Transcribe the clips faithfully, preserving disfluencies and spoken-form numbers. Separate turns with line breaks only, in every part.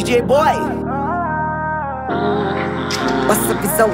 J Boy. Nossa visão.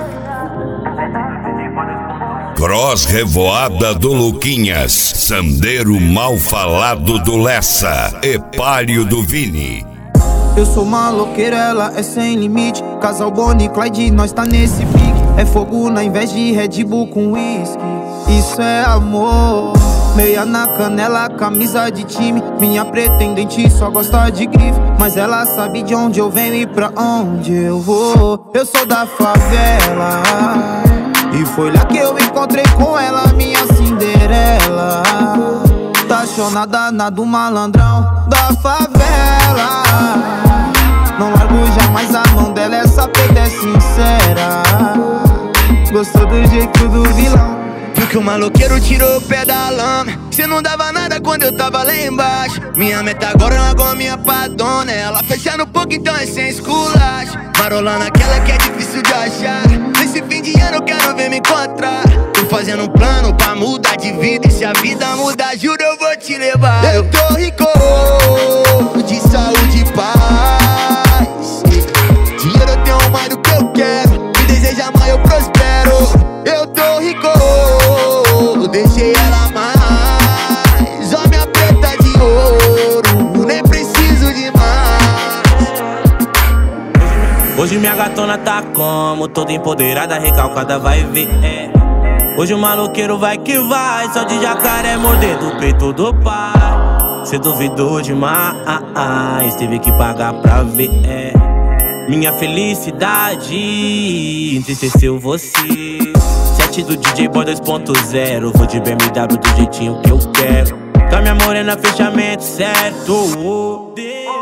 Cross Revoada do Luquinhas, Sandeiro Mal Falado do Lessa, Epário do Vini.
Eu sou maloqueiro, ela é sem limite. Casal Bonnie e Clyde, nós tá nesse pique. É fogo na invés de Red Bull com whisky. Isso é amor. Meia na canela, camisa de time. Minha pretendente só gosta de grife, mas ela sabe de onde eu venho e pra onde eu vou. Eu sou da favela e foi lá que eu encontrei com ela, minha Cinderela. Apaixonada na do malandrão da favela. Não largo jamais a mão dela, essa peita é sincera. Gostou do jeito do vilão.
Viu que o maloqueiro tirou o pé da lama. Cê não dava nada quando eu tava lá embaixo. Minha meta agora é uma gominha pra dona. Ela fechando um pouco, então é sem esculacho. Marolando aquela que é difícil de achar. Nesse fim de ano eu quero ver me encontrar. Tô fazendo um plano pra mudar de vida. E se a vida mudar, juro eu vou te levar. Eu tô rico de saúde e paz. Dinheiro eu tenho mais do que eu quero. Me deseja mais, eu prospero. Eu tô rico, deixei ela mais. Ó minha preta de ouro, nem preciso de mais.
Hoje minha gatona tá como? Toda empoderada, recalcada, vai ver, é. Hoje o maloqueiro vai que vai, só de jacaré mordendo o peito do pai. Cê duvidou demais, teve que pagar pra ver, é. Minha felicidade entristeceu você. Sete do D J Boy dois ponto zero. Vou de B M W do jeitinho que eu quero. Com a minha morena, fechamento certo.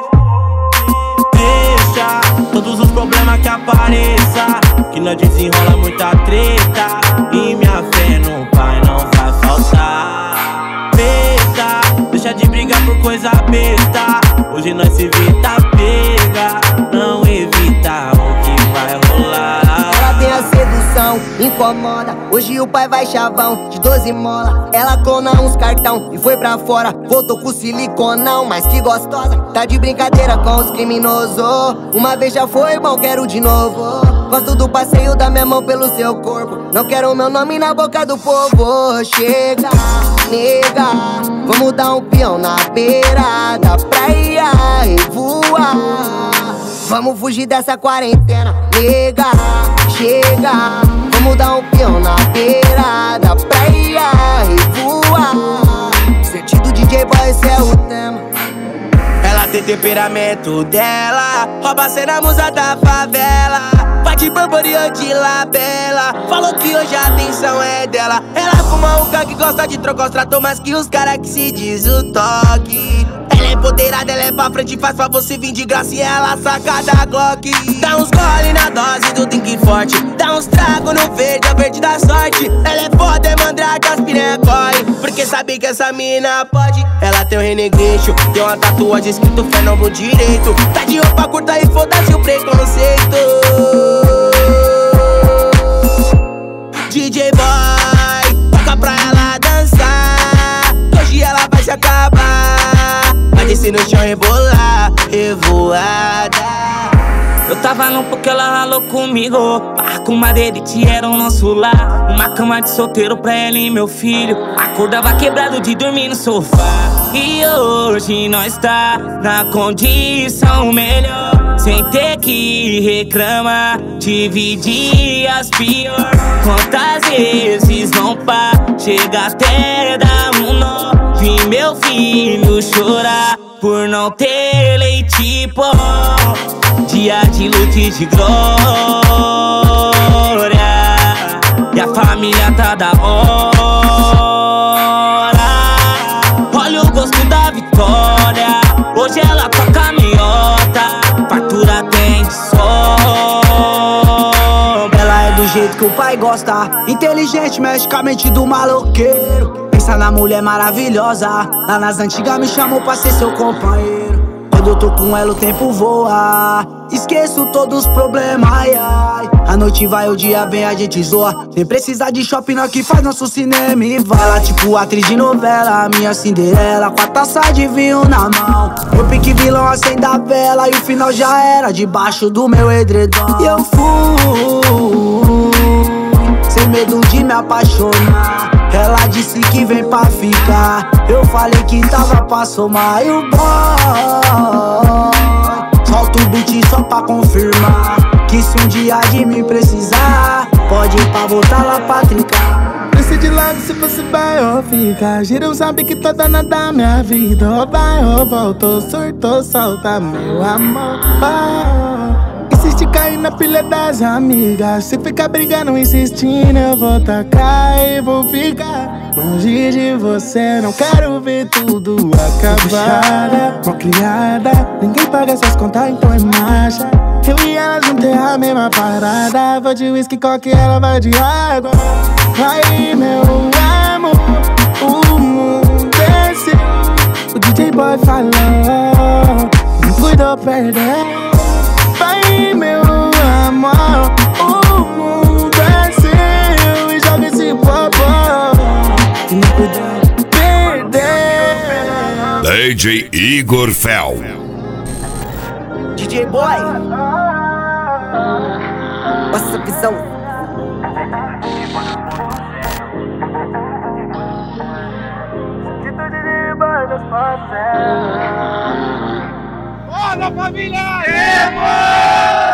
Deixa todos os problemas que apareça, que nós desenrola muita treta. E minha fé no pai não vai faltar. Besta, deixa de brigar por coisa besta. Hoje nós se evita pega, não evita o que vai rolar.
Ela tem a sedução, incomoda. Hoje o pai vai chavão, de doze mola. Ela clona uns cartão e foi pra fora. Voltou com siliconão, mas que gostosa. Tá de brincadeira com os criminosos. Uma vez já foi bom, quero de novo. Gosto do passeio da minha mão pelo seu corpo. Não quero meu nome na boca do povo. Chega, nega, vamos dar um peão na beira da praia e voar. Vamos fugir dessa quarentena, nega, chega. Vamos dar um peão na beira da praia e voar. Sentido D J Boy, esse é o tema.
Ela tem temperamento dela, rouba ser a musa da favela. Vai de Burberry de labela, falou que hoje a atenção é dela. Ela fuma um que gosta de trocar os tratos, mas que os cara que se diz o toque. Ela é empoderada, ela é pra frente, faz pra você vir de graça e ela saca da Glock. Dá uns gole na dose do drink forte, dá uns trago no verde, é o verde da sorte. Ela é foda, é mandrake, as piranha corre, porque sabe que essa mina pode. Ela tem um renegricho, tem uma tatuagem escrito fé no ombro direito. Tá de roupa curta e foda-se o preconceito. D J Boy, toca pra ela dançar. Hoje ela vai se acabar. Vai descer no chão, rebolar, revoada. Eu tava no porque ela ralou comigo. Barra com madeira e te era o nosso lar. Uma cama de solteiro pra ela e meu filho. Acordava quebrado de dormir no sofá. E hoje nós tá na condição melhor, sem ter que reclamar, dividir as pior. Quantas vezes não pá, chega até dar um nó. Vi meu filho chorar por não ter leite pó. Dia de luta e de glória, e a família tá da hora. Olha o gosto da vitória, hoje ela toca miota. Fartura tem de sobra.
Ela é do jeito que o pai gosta, inteligente, mexe com a mente do maloqueiro. Pensa na mulher maravilhosa, lá nas antigas me chamou pra ser seu companheiro.
Quando eu tô com ela o tempo voa, esqueço todos os problemas, ai, ai. A noite vai, o dia vem, a gente zoa. Nem precisa de shopping, nós que faz nosso cinema e vai. Ela tipo atriz de novela, minha Cinderela, com a taça de vinho na mão. Meu pique vilão acende a vela e o final já era debaixo do meu edredom. E eu fui sem medo de me apaixonar. Ela disse que vem pra ficar, eu falei que tava pra somar. E o boy solta o beat só pra confirmar que se um dia de mim precisar, pode ir pra voltar lá pra trincar.
Decide logo se você vai ou fica. Gira, sabe que tô dona da minha vida. Ou vai ou volta, ou surtou, solta meu amor. Oh. Insiste cair na pilha das amigas. Se ficar brigando, insistindo, eu vou tacar e vou ficar longe de você. Não quero ver tudo acabar. Mal criada, ninguém paga essas contas, então é marcha. Eu e ela não tem a mesma parada. Vou de whisky, coque, ela vai de água. Vai, meu amor, o mundo desceu. O D J Boy falou, não cuidou, perdeu. Vai, meu amor, o mundo desceu. E joga esse popó, não cuidou, perdeu.
D J Igor Fel.
D J Boy, nossa visão.
Bora, família! É,